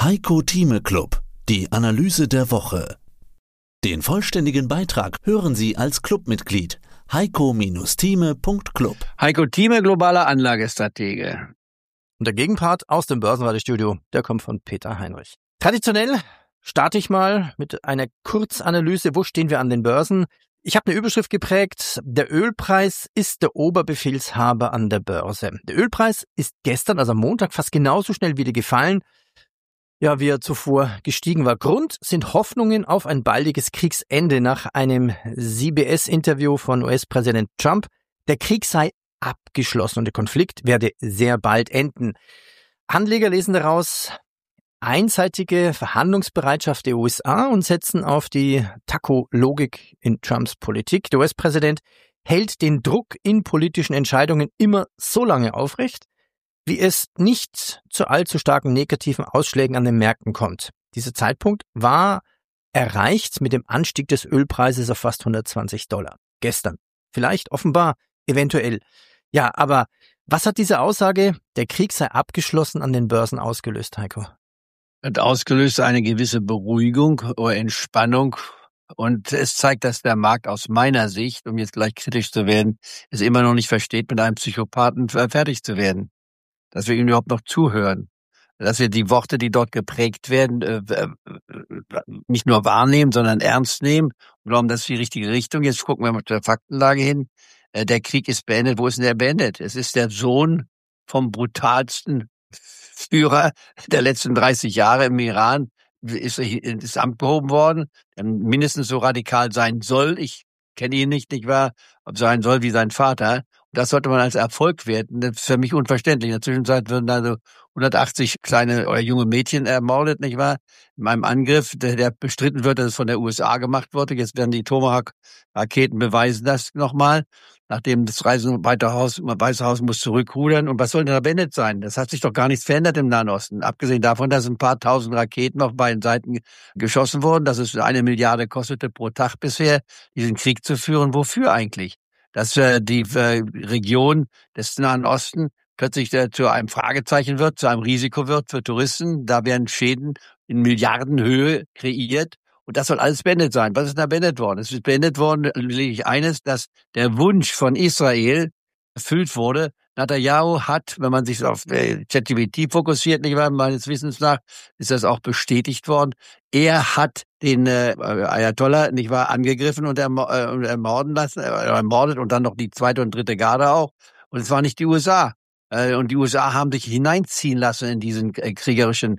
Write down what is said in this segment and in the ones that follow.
Heiko Thieme Club, die Analyse der Woche. Den vollständigen Beitrag hören Sie als Clubmitglied heiko-thieme.club. Heiko Thieme, globaler Anlagestratege. Und der Gegenpart aus dem Börsenradiostudio, der kommt von Peter Heinrich. Traditionell starte ich mal mit einer Kurzanalyse. Wo stehen wir an den Börsen? Ich habe eine Überschrift geprägt. Der Ölpreis ist der Oberbefehlshaber an der Börse. Der Ölpreis ist gestern, also am Montag, fast genauso schnell wieder gefallen, ja, wie er zuvor gestiegen war. Grund sind Hoffnungen auf ein baldiges Kriegsende nach einem CBS-Interview von US-Präsident Trump. Der Krieg sei abgeschlossen und der Konflikt werde sehr bald enden. Anleger lesen daraus einseitige Verhandlungsbereitschaft der USA und setzen auf die Taco-Logik in Trumps Politik. Der US-Präsident hält den Druck in politischen Entscheidungen immer so lange aufrecht, wie es nicht zu allzu starken negativen Ausschlägen an den Märkten kommt. Dieser Zeitpunkt war erreicht mit dem Anstieg des Ölpreises auf fast $120. Gestern. Vielleicht, offenbar, eventuell. Ja, aber was hat diese Aussage, der Krieg sei abgeschlossen, an den Börsen ausgelöst, Heiko? Hat ausgelöst eine gewisse Beruhigung oder Entspannung. Und es zeigt, dass der Markt aus meiner Sicht, um jetzt gleich kritisch zu werden, es immer noch nicht versteht, mit einem Psychopathen fertig zu werden. Dass wir ihm überhaupt noch zuhören. Dass wir die Worte, die dort geprägt werden, nicht nur wahrnehmen, sondern ernst nehmen und glauben, das ist die richtige Richtung. Jetzt gucken wir mal zur Faktenlage hin. Der Krieg ist beendet. Wo ist denn der beendet? Es ist der Sohn vom brutalsten Führer der letzten 30 Jahre im Iran, ist ins Amt behoben worden, der mindestens so radikal sein soll. Ich kenne ihn nicht wahr? Ob sein soll wie sein Vater. Das sollte man als Erfolg werten. Das ist für mich unverständlich. In der Zwischenzeit würden also 180 kleine oder junge Mädchen ermordet, nicht wahr? In einem Angriff, der bestritten wird, dass es von der USA gemacht wurde. Jetzt werden die Tomahawk-Raketen beweisen das nochmal. Nachdem das Weiße Haus muss zurückrudern. Und was soll denn da beendet sein? Das hat sich doch gar nichts verändert im Nahen Osten. Abgesehen davon, dass ein paar tausend Raketen auf beiden Seiten geschossen wurden, dass es 1 Milliarde kostete pro Tag bisher, diesen Krieg zu führen. Wofür eigentlich? Dass die Region des Nahen Osten plötzlich zu einem Fragezeichen wird, zu einem Risiko wird für Touristen. Da werden Schäden in Milliardenhöhe kreiert. Und das soll alles beendet sein. Was ist da beendet worden? Es ist beendet worden, lediglich eines, dass der Wunsch von Israel erfüllt wurde. Netanyahu hat, wenn man sich auf ChatGPT fokussiert, nicht wahr, meines Wissens nach, ist das auch bestätigt worden. Er hat den Ayatollah, nicht wahr, angegriffen und ermordet und dann noch die zweite und dritte Garde auch. Und es war nicht die USA. Und die USA haben sich hineinziehen lassen in diesen kriegerischen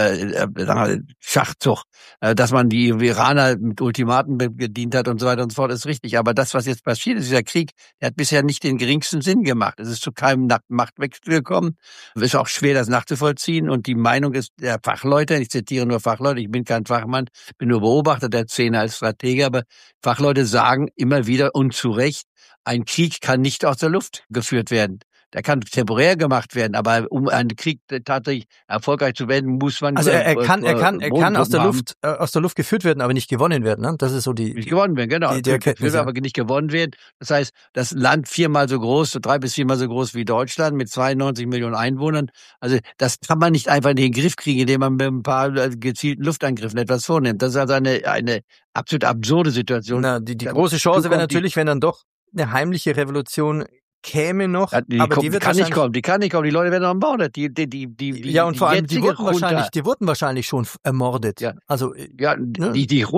Schachzug. Dass man die Iraner mit Ultimaten bedient hat und so weiter und so fort, ist richtig. Aber das, was jetzt passiert ist, dieser Krieg, der hat bisher nicht den geringsten Sinn gemacht. Es ist zu keinem Machtwechsel gekommen. Es ist auch schwer, das nachzuvollziehen. Und die Meinung ist der Fachleute, ich zitiere nur Fachleute, ich bin kein Fachmann, bin nur Beobachter der Szene als Stratege, aber Fachleute sagen immer wieder und zu Recht, ein Krieg kann nicht aus der Luft geführt werden. Der kann temporär gemacht werden, aber um einen Krieg tatsächlich erfolgreich zu werden, muss man... Also er kann aus der Luft geführt werden, aber nicht gewonnen werden, ne? Das ist so die... Nicht gewonnen werden, genau. Aber nicht gewonnen werden. Das heißt, das Land 3 bis 4 Mal so groß wie Deutschland mit 92 Millionen Einwohnern. Also das kann man nicht einfach in den Griff kriegen, indem man mit ein paar gezielten Luftangriffen etwas vornimmt. Das ist also eine absolut absurde Situation. Na, die große Chance wäre natürlich, wenn dann doch eine heimliche Revolution käme noch, aber die kann nicht kommen. Die Leute werden ermordet. Ja, und vor allem, die wurden wahrscheinlich schon ermordet. Ja. Also, ja, ne?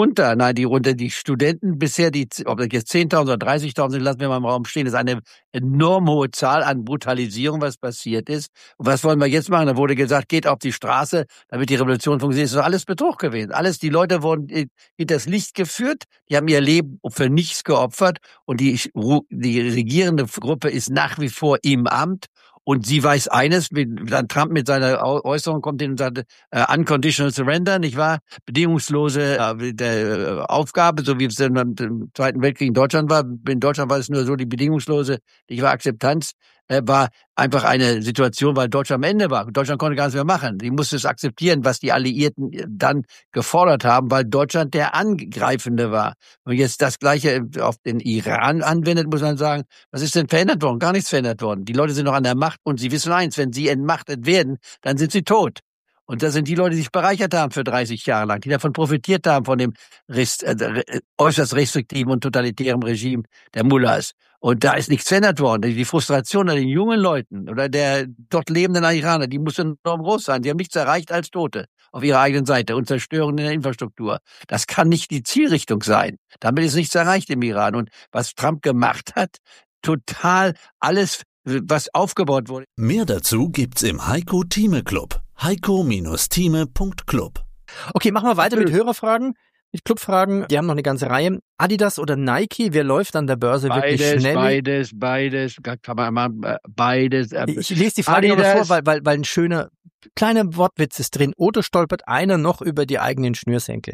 Die Studenten bisher, ob das jetzt 10.000 oder 30.000 sind, lassen wir mal im Raum stehen, das ist eine enorm hohe Zahl an Brutalisierung, was passiert ist. Und was wollen wir jetzt machen? Da wurde gesagt, geht auf die Straße, damit die Revolution funktioniert. Das ist doch alles Betrug gewesen. Die Leute wurden hinters Licht geführt, die haben ihr Leben für nichts geopfert und die regierende Gruppe ist nach wie vor im Amt und sie weiß eines, dann Trump mit seiner Äußerung kommt hin und sagt, unconditional surrender, nicht wahr? Bedingungslose Aufgabe, so wie es im Zweiten Weltkrieg in Deutschland war. In Deutschland war es nur so, die bedingungslose, nicht wahr, Akzeptanz war einfach eine Situation, weil Deutschland am Ende war. Deutschland konnte gar nichts mehr machen. Die musste es akzeptieren, was die Alliierten dann gefordert haben, weil Deutschland der Angreifende war. Und jetzt das Gleiche auf den Iran anwendet, muss man sagen, was ist denn verändert worden? Gar nichts verändert worden. Die Leute sind noch an der Macht und sie wissen eins, wenn sie entmachtet werden, dann sind sie tot. Und das sind die Leute, die sich bereichert haben für 30 Jahre lang, die davon profitiert haben, von dem äußerst restriktiven und totalitären Regime der Mullahs. Und da ist nichts verändert worden. Die Frustration an den jungen Leuten oder der dort lebenden Iraner, die muss enorm groß sein. Sie haben nichts erreicht als Tote auf ihrer eigenen Seite und Zerstörung in der Infrastruktur. Das kann nicht die Zielrichtung sein. Damit ist nichts erreicht im Iran. Und was Trump gemacht hat, total alles, was aufgebaut wurde. Mehr dazu gibt's im Heiko Thieme Club. heiko-thieme.club. Okay, machen wir weiter mit Hörerfragen, mit Clubfragen. Die haben noch eine ganze Reihe. Adidas oder Nike, wer läuft an der Börse wirklich schnell? Beides. Kann man mal beides. Ich lese die Frage noch vor, weil ein schöner kleiner Wortwitz ist drin. Oder stolpert einer noch über die eigenen Schnürsenkel?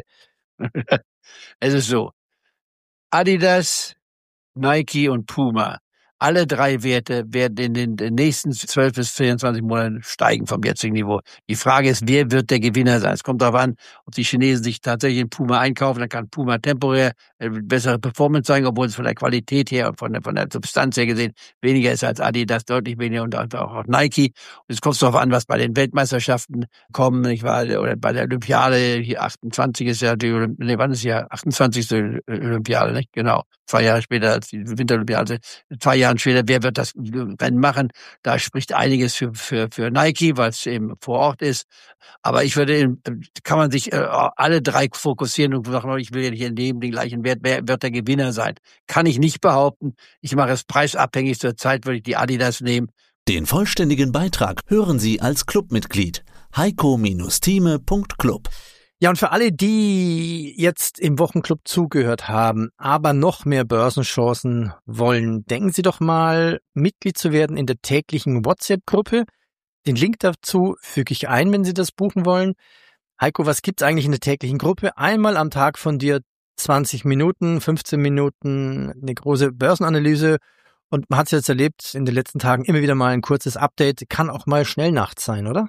Es ist so. Adidas, Nike und Puma. Alle drei Werte werden in den nächsten 12 bis 24 Monaten steigen vom jetzigen Niveau. Die Frage ist, wer wird der Gewinner sein? Es kommt darauf an, ob die Chinesen sich tatsächlich in Puma einkaufen, dann kann Puma temporär bessere Performance zeigen, obwohl es von der Qualität her und von der Substanz her gesehen weniger ist als Adidas, deutlich weniger und auch Nike. Und es kommt darauf an, was bei den Weltmeisterschaften kommen, nicht wahr? Oder bei der Olympiade, hier 28 ist ja wann ist ja 28. Olympiade, nicht? Genau. 2 Jahre später als die Winterolympiade, 2 Jahre später, wer wird das Rennen machen? Da spricht einiges für Nike, weil es eben vor Ort ist. Aber ich würde, kann man sich alle drei fokussieren und sagen, ich will ja nicht in dem den gleichen Wert, wer wird der Gewinner sein? Kann ich nicht behaupten. Ich mache es preisabhängig. Zur Zeit würde ich die Adidas nehmen. Den vollständigen Beitrag hören Sie als Clubmitglied. heiko-thieme.club. Ja, und für alle, die jetzt im Wochenclub zugehört haben, aber noch mehr Börsenchancen wollen, denken Sie doch mal, Mitglied zu werden in der täglichen WhatsApp-Gruppe. Den Link dazu füge ich ein, wenn Sie das buchen wollen. Heiko, was gibt's eigentlich in der täglichen Gruppe? Einmal am Tag von dir 20 Minuten, 15 Minuten, eine große Börsenanalyse. Und man hat es jetzt erlebt, in den letzten Tagen immer wieder mal ein kurzes Update. Kann auch mal schnell nachts sein, oder?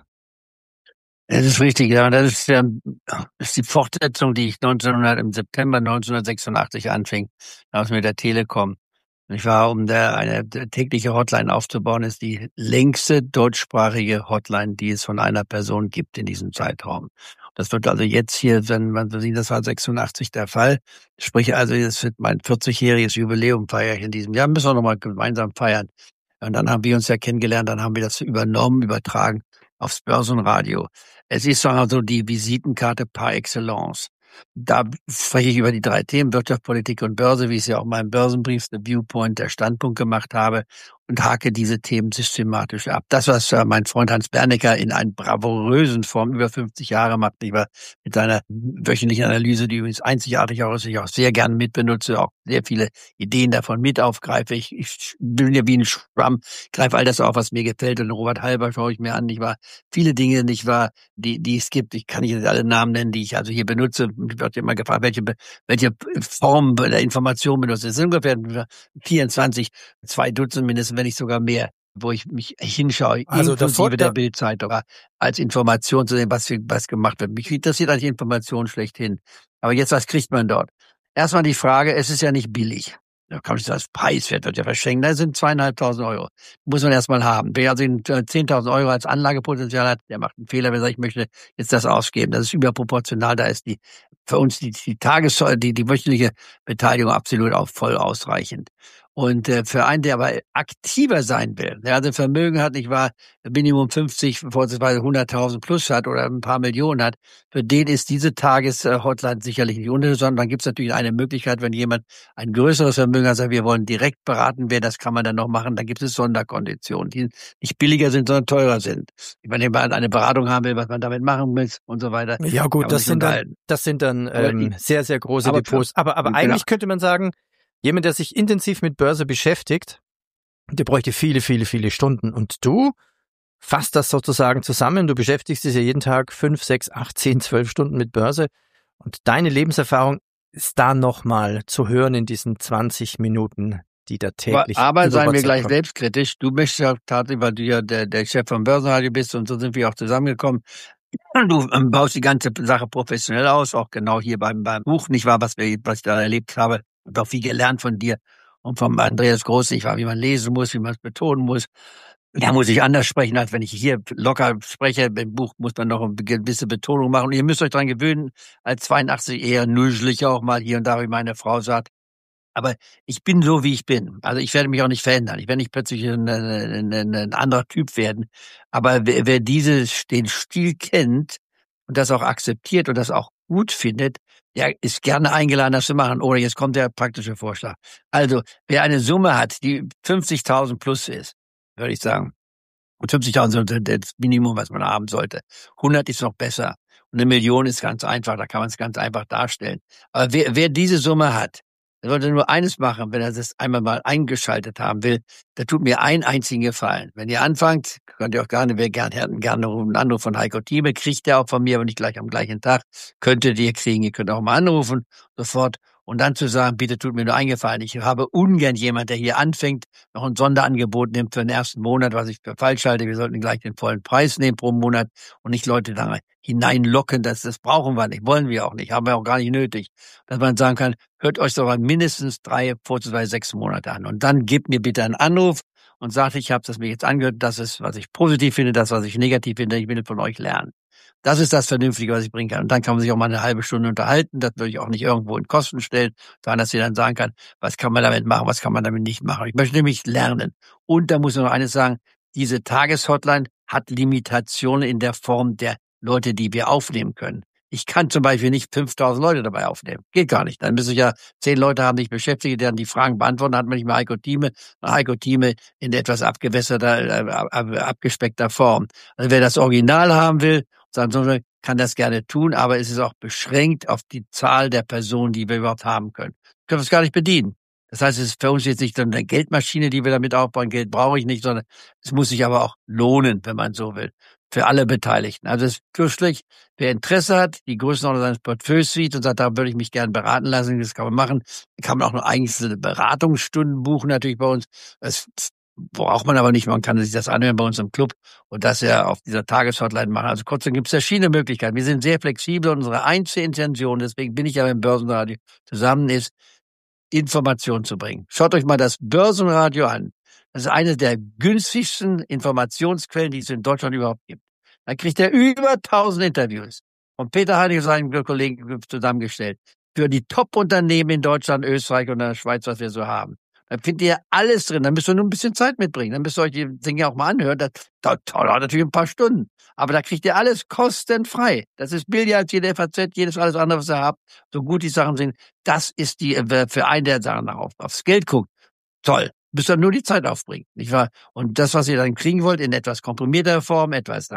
Das ist richtig, ja. Das ist die Fortsetzung, die ich im September 1986 anfing, damals mit der Telekom. Ich war, um eine tägliche Hotline aufzubauen, ist die längste deutschsprachige Hotline, die es von einer Person gibt in diesem Zeitraum. Das wird also jetzt hier, wenn man so sieht, das war 86 der Fall. Sprich also, es wird mein 40-jähriges Jubiläum feiere ich in diesem Jahr. Müssen wir nochmal gemeinsam feiern. Und dann haben wir uns ja kennengelernt, dann haben wir das übertragen aufs Börsenradio. Es ist also die Visitenkarte par excellence. Da spreche ich über die 3 Themen, Wirtschaft, Politik und Börse, wie ich es ja auch in meinem Börsenbrief, The Viewpoint, der Standpunkt gemacht habe und hake diese Themen systematisch ab. Das, was mein Freund Hans Bernecker in einer bravourösen Form über 50 Jahre macht, lieber mit seiner wöchentlichen Analyse, die übrigens einzigartig auch ist, ich auch sehr gern mitbenutze, auch sehr viele Ideen davon mit aufgreife. Ich bin ja wie ein Schwamm, greife all das auf, was mir gefällt, und Robert Halber schaue ich mir an, nicht wahr? Viele Dinge, nicht wahr, die es gibt. Ich kann nicht alle Namen nennen, die ich also hier benutze. Ich werde immer gefragt, welche Form der Information benutze. Es sind ungefähr 24, 2 Dutzend mindestens, wenn nicht sogar mehr, wo ich mich hinschaue, also inklusive der Bild-Zeitung, als Information zu sehen, was gemacht wird. Mich interessiert eigentlich Information schlechthin. Aber jetzt, was kriegt man dort? Erstmal die Frage, es ist ja nicht billig. Da kann man nicht sagen, das preiswert wird ja verschenkt. Da sind 2.500 Euro. Muss man erstmal haben. Wer also 10.000 Euro als Anlagepotenzial hat, der macht einen Fehler, wenn er sagt, ich möchte jetzt das ausgeben. Das ist überproportional. Da ist für uns die wöchentliche Beteiligung absolut auch voll ausreichend. Und für einen, der aber aktiver sein will, der also Vermögen hat, nicht wahr, Minimum 50, vorzugsweise 100.000 plus hat oder ein paar Millionen hat, für den ist diese Tageshotline sicherlich nicht uninteressant. Dann gibt es natürlich eine Möglichkeit, wenn jemand ein größeres Vermögen hat, sagt, wir wollen direkt beraten werden, das kann man dann noch machen, dann gibt es Sonderkonditionen, die nicht billiger sind, sondern teurer sind. Wenn jemand eine Beratung haben will, was man damit machen muss und so weiter. Ja gut, das sind dann sehr, sehr große Depots. Aber eigentlich könnte man sagen, jemand, der sich intensiv mit Börse beschäftigt, der bräuchte viele, viele, viele Stunden. Und du fasst das sozusagen zusammen. Du beschäftigst dich ja jeden Tag 5, 6, 8, 10, 12 Stunden mit Börse. Und deine Lebenserfahrung ist da nochmal zu hören in diesen 20 Minuten, die da täglich. Aber seien wir gleich selbstkritisch. Du möchtest ja tatsächlich, weil du ja der Chef vom Börsenradio bist, und so sind wir auch zusammengekommen. Du baust die ganze Sache professionell aus, auch genau hier beim Buch, nicht wahr, was ich da erlebt habe. Und auch viel gelernt von dir und vom Andreas Groß, nicht wahr, wie man lesen muss, wie man es betonen muss. Da muss ich anders sprechen, als wenn ich hier locker spreche. Im Buch muss man noch eine gewisse Betonung machen. Und ihr müsst euch dran gewöhnen, als 82 eher nuschelig auch mal hier und da, wie meine Frau sagt. Aber ich bin so, wie ich bin. Also ich werde mich auch nicht verändern. Ich werde nicht plötzlich ein anderer Typ werden. Aber wer den Stil kennt und das auch akzeptiert und das auch gut findet, der ist gerne eingeladen, das zu machen. Oder jetzt kommt der praktische Vorschlag. Also wer eine Summe hat, die 50.000 plus ist, würde ich sagen, und 50.000 sind das Minimum, was man haben sollte. 100 ist noch besser. Und 1 Million ist ganz einfach, da kann man es ganz einfach darstellen. Aber wer diese Summe hat, der sollte nur eines machen, wenn er das einmal mal eingeschaltet haben will. Der tut mir einen einzigen Gefallen. Wenn ihr anfangt, könnt ihr auch gerne, wer gerne einen Anruf von Heiko Thieme, kriegt ihr auch von mir, aber nicht gleich am gleichen Tag. Könntet ihr kriegen, ihr könnt auch mal anrufen, sofort. Und dann zu sagen, bitte tut mir nur einen Gefallen. Ich habe ungern jemand, der hier anfängt, noch ein Sonderangebot nimmt für den ersten Monat, was ich für falsch halte. Wir sollten gleich den vollen Preis nehmen pro Monat und nicht Leute da hineinlocken. Das brauchen wir nicht, wollen wir auch nicht, haben wir auch gar nicht nötig. Dass man sagen kann, hört euch doch mal mindestens 3, vorzugsweise 6 Monate an. Und dann gebt mir bitte einen Anruf und sagt, ich habe das mir jetzt angehört, das ist, was ich positiv finde, das, was ich negativ finde, ich will von euch lernen. Das ist das Vernünftige, was ich bringen kann. Und dann kann man sich auch mal eine halbe Stunde unterhalten. Das würde ich auch nicht irgendwo in Kosten stellen, sondern dass sie dann sagen kann, was kann man damit machen, was kann man damit nicht machen. Ich möchte nämlich lernen. Und da muss ich noch eines sagen, diese Tageshotline hat Limitationen in der Form der Leute, die wir aufnehmen können. Ich kann zum Beispiel nicht 5.000 Leute dabei aufnehmen. Geht gar nicht. Dann müsste ich ja 10 Leute haben, die ich beschäftige, die dann die Fragen beantworten. Dann hat man nicht mehr Heiko Thieme in etwas abgewässerter, abgespeckter Form. Also wer das Original haben will, kann das gerne tun, aber es ist auch beschränkt auf die Zahl der Personen, die wir überhaupt haben können. Wir können es gar nicht bedienen. Das heißt, es ist für uns jetzt nicht so eine Geldmaschine, die wir damit aufbauen. Geld brauche ich nicht, sondern es muss sich aber auch lohnen, wenn man so will, für alle Beteiligten. Also es ist fürchterlich. Wer Interesse hat, die Größenordnung seines Portfolios sieht und sagt, da würde ich mich gerne beraten lassen, das kann man machen. Da kann man auch noch einzelne Beratungsstunden buchen, natürlich bei uns. Das braucht man aber nicht. Man kann sich das anhören bei uns im Club und das ja auf dieser Tageshotline machen. Also kurzum gibt es verschiedene Möglichkeiten. Wir sind sehr flexibel und unsere einzige Intention, deswegen bin ich ja beim Börsenradio zusammen, ist, Informationen zu bringen. Schaut euch mal das Börsenradio an. Das ist eine der günstigsten Informationsquellen, die es in Deutschland überhaupt gibt. Da kriegt er über 1.000 Interviews von Peter Heinrich und seinen Kollegen zusammengestellt für die Top-Unternehmen in Deutschland, Österreich und der Schweiz, was wir so haben. Da findet ihr alles drin. Da müsst ihr nur ein bisschen Zeit mitbringen. Dann müsst ihr euch die Dinge auch mal anhören. Das dauert natürlich ein paar Stunden. Aber da kriegt ihr alles kostenfrei. Das ist billiger als jede FAZ, jedes alles andere, was ihr habt. So gut die Sachen sind. Das ist für einen, der Sachen aufs Geld guckt. Toll. Müsst ihr nur die Zeit aufbringen, nicht wahr? Und das, was ihr dann kriegen wollt, in etwas komprimierter Form, etwas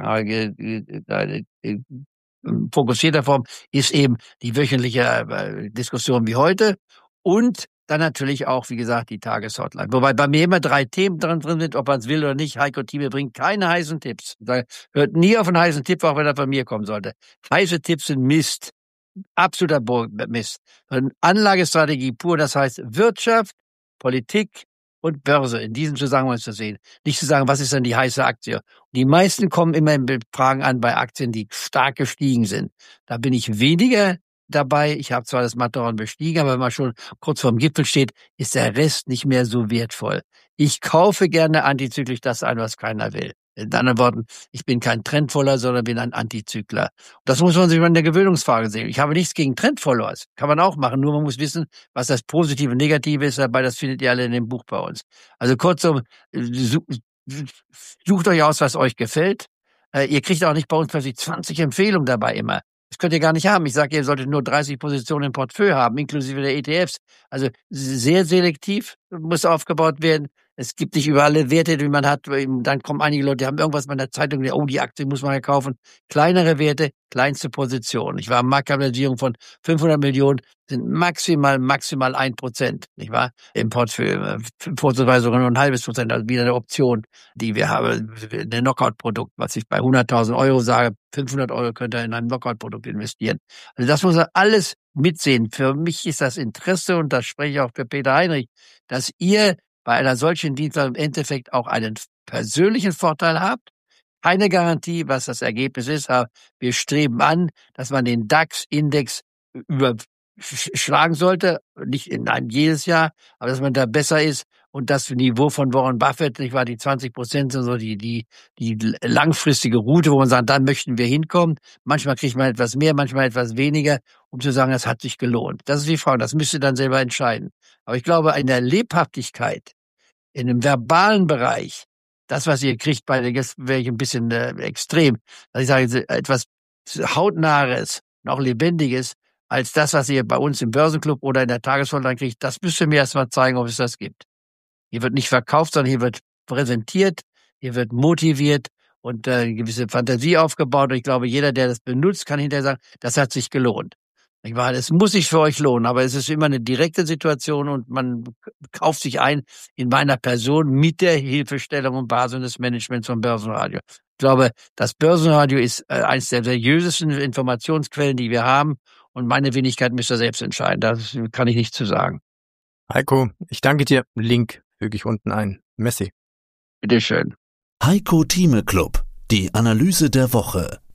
fokussierter Form, ist eben die wöchentliche Diskussion wie heute. Und dann natürlich auch, wie gesagt, die Tageshotline. Wobei bei mir immer 3 Themen drin sind, ob man es will oder nicht. Heiko Thieme bringt keine heißen Tipps. Da hört nie auf einen heißen Tipp, auch wenn er von mir kommen sollte. Heiße Tipps sind Mist. Absoluter Mist. Anlagestrategie pur, das heißt Wirtschaft, Politik und Börse in diesem Zusammenhang zu sehen. Nicht zu sagen, was ist denn die heiße Aktie? Die meisten kommen immer mit Fragen an bei Aktien, die stark gestiegen sind. Da bin ich weniger dabei. Ich habe zwar das Matterhorn bestiegen, aber wenn man schon kurz vorm Gipfel steht, ist der Rest nicht mehr so wertvoll. Ich kaufe gerne antizyklisch das ein, was keiner will. In anderen Worten, ich bin kein Trendfollower, sondern bin ein Antizykler. Das muss man sich mal in der Gewöhnungsfrage sehen. Ich habe nichts gegen Trendfollowers. Kann man auch machen. Nur man muss wissen, was das Positive und Negative ist. Dabei, das findet ihr alle in dem Buch bei uns. Also kurzum, sucht euch aus, was euch gefällt. Ihr kriegt auch nicht bei uns plötzlich 20 Empfehlungen dabei immer. Das könnt ihr gar nicht haben. Ich sage, ihr solltet nur 30 Positionen im Portfolio haben, inklusive der ETFs. Also sehr selektiv muss aufgebaut werden. Es gibt nicht über alle Werte, die man hat. Dann kommen einige Leute, die haben irgendwas bei der Zeitung, oh, die Aktie muss man ja kaufen. Kleinere Werte, kleinste Position. Ich war Marktkapitalisierung von 500 Millionen, sind maximal 1%, nicht wahr? Im Portfolio. Vorzugsweise sogar nur 0,5%, also wieder eine Option, die wir haben. Ein Knockout-Produkt, was ich bei 100.000 Euro sage, 500 Euro könnt ihr in ein Knockout-Produkt investieren. Also das muss man alles mitsehen. Für mich ist das Interesse, und das spreche ich auch für Peter Heinrich, dass ihr bei einer solchen Dienstleistung im Endeffekt auch einen persönlichen Vorteil habt. Keine Garantie, was das Ergebnis ist, aber wir streben an, dass man den DAX-Index über schlagen sollte. Nicht jedes Jahr, aber dass man da besser ist. Und das Niveau von Warren Buffett, nicht wahr, die 20% sind so die langfristige Route, wo man sagt, dann möchten wir hinkommen. Manchmal kriegt man etwas mehr, manchmal etwas weniger, um zu sagen, das hat sich gelohnt. Das ist die Frage, das müsst ihr dann selber entscheiden. Aber ich glaube, in der Lebhaftigkeit, in dem verbalen Bereich, das, was ihr kriegt jetzt wäre ich ein bisschen extrem, dass ich sage, etwas Hautnahes, noch Lebendiges, als das, was ihr bei uns im Börsenclub oder in der Tagesvorlage kriegt, das müsst ihr mir erst mal zeigen, ob es das gibt. Hier wird nicht verkauft, sondern hier wird präsentiert, hier wird motiviert und eine gewisse Fantasie aufgebaut. Und ich glaube, jeder, der das benutzt, kann hinterher sagen, das hat sich gelohnt. Ich meine, es muss sich für euch lohnen, aber es ist immer eine direkte Situation und man kauft sich ein in meiner Person mit der Hilfestellung und Basis des Managements vom Börsenradio. Ich glaube, das Börsenradio ist eines der seriösesten Informationsquellen, die wir haben. Und meine Wenigkeit müsst ihr selbst entscheiden. Da kann ich nichts zu sagen. Heiko, ich danke dir. Link füge ich unten ein. Messi. Bitteschön. Heiko Thieme Club, die Analyse der Woche.